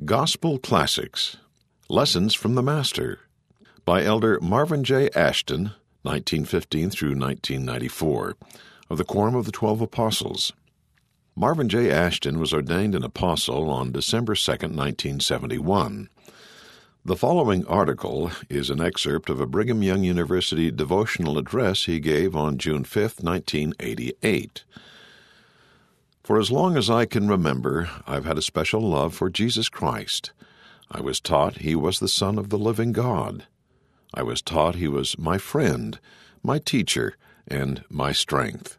Gospel Classics, Lessons from the Master, by Elder Marvin J. Ashton, 1915 through 1994, of the Quorum of the 12 Apostles. Marvin J. Ashton was ordained an apostle on December 2, 1971. The following article is an excerpt of a Brigham Young University devotional address he gave on June 5, 1988. For as long as I can remember, I've had a special love for Jesus Christ. I was taught he was the Son of the living God. I was taught he was my friend, my teacher, and my strength.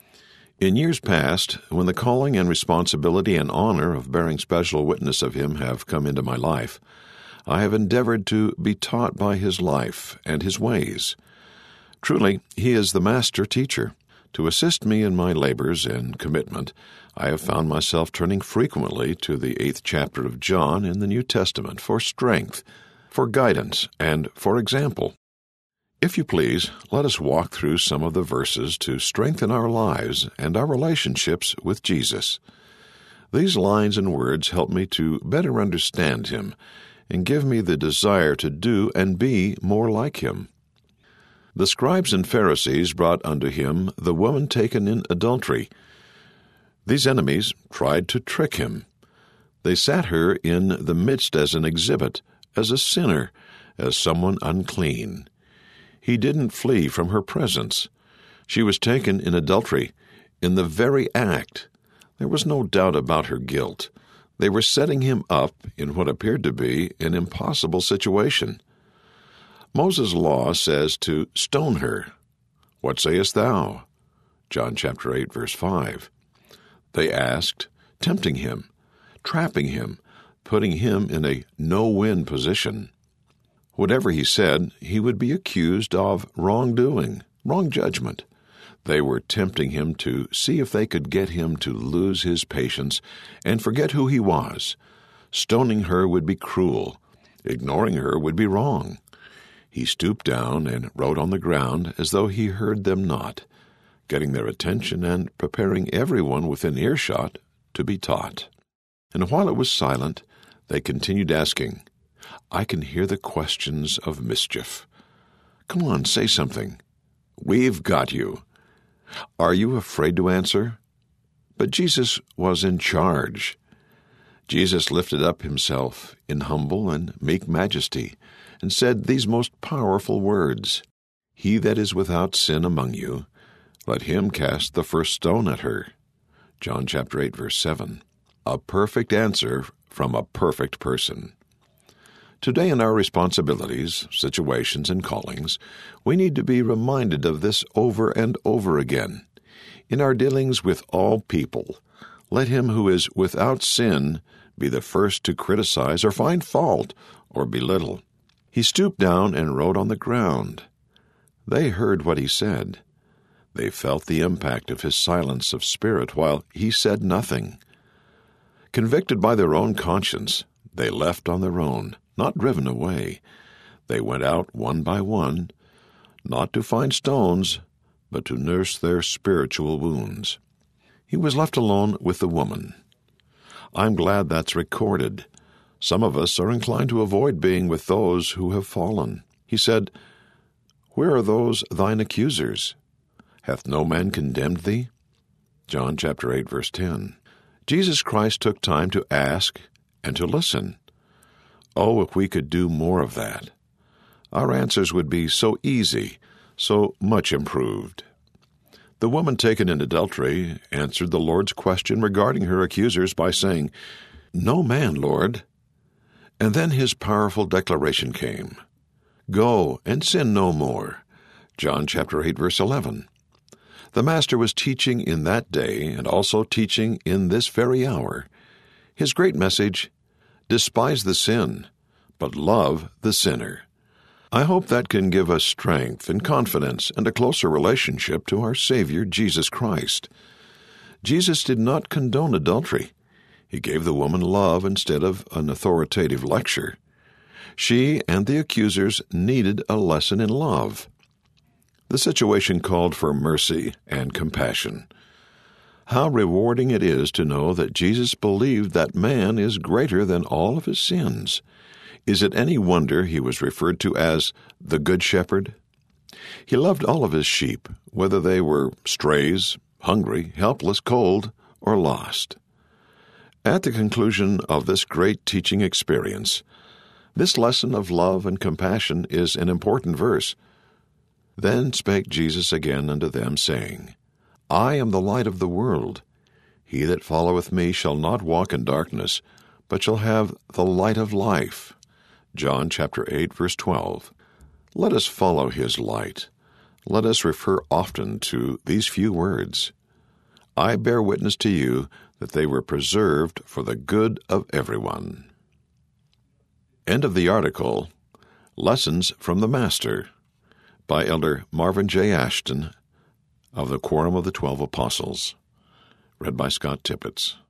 In years past, when the calling and responsibility and honor of bearing special witness of him have come into my life, I have endeavored to be taught by his life and his ways. Truly, he is the master teacher. To assist me in my labors and commitment, I have found myself turning frequently to the 8th chapter of John in the New Testament for strength, for guidance, and for example. If you please, let us walk through some of the verses to strengthen our lives and our relationships with Jesus. These lines and words help me to better understand him and give me the desire to do and be more like him. The scribes and Pharisees brought unto him the woman taken in adultery. These enemies tried to trick him. They sat her in the midst as an exhibit, as a sinner, as someone unclean. He didn't flee from her presence. She was taken in adultery, in the very act. There was no doubt about her guilt. They were setting him up in what appeared to be an impossible situation. Moses' law says to stone her. What sayest thou? John chapter 8, verse 5. They asked, tempting him, trapping him, putting him in a no-win position. Whatever he said, he would be accused of wrongdoing, wrong judgment. They were tempting him to see if they could get him to lose his patience and forget who he was. Stoning her would be cruel. Ignoring her would be wrong. He stooped down and wrote on the ground as though he heard them not, getting their attention and preparing everyone within earshot to be taught. And while it was silent, they continued asking, I can hear the questions of mischief. Come on, say something. We've got you. Are you afraid to answer? But Jesus was in charge. Jesus lifted up himself in humble and meek majesty, and said these most powerful words, He that is without sin among you, let him cast the first stone at her. John chapter 8, verse 7. A perfect answer from a perfect person. Today in our responsibilities, situations, and callings, we need to be reminded of this over and over again. In our dealings with all people, let him who is without sin be the first to criticize or find fault or belittle. He stooped down and wrote on the ground. They heard what he said. They felt the impact of his silence of spirit while he said nothing. Convicted by their own conscience, they left on their own, not driven away. They went out one by one, not to find stones, but to nurse their spiritual wounds. He was left alone with the woman. I'm glad that's recorded. Some of us are inclined to avoid being with those who have fallen. He said, Where are those thine accusers? Hath no man condemned thee? John chapter 8, verse 10. Jesus Christ took time to ask and to listen. Oh, if we could do more of that. Our answers would be so easy, so much improved. The woman taken in adultery answered the Lord's question regarding her accusers by saying, No man, Lord. And then his powerful declaration came, Go and sin no more. John chapter 8, verse 11. The Master was teaching in that day and also teaching in this very hour. His great message, Despise the sin, but love the sinner. I hope that can give us strength and confidence and a closer relationship to our Savior, Jesus Christ. Jesus did not condone adultery. He gave the woman love instead of an authoritative lecture. She and the accusers needed a lesson in love. The situation called for mercy and compassion. How rewarding it is to know that Jesus believed that man is greater than all of his sins. Is it any wonder he was referred to as the Good Shepherd? He loved all of his sheep, whether they were strays, hungry, helpless, cold, or lost. At the conclusion of this great teaching experience, this lesson of love and compassion is an important verse. Then spake Jesus again unto them, saying, I am the light of the world. He that followeth me shall not walk in darkness, but shall have the light of life. John chapter 8, verse 12. Let us follow his light. Let us refer often to these few words. I bear witness to you that they were preserved for the good of everyone. End of the article, Lessons from the Master, by Elder Marvin J. Ashton of the Quorum of the 12 Apostles. Read by Scott Tippett.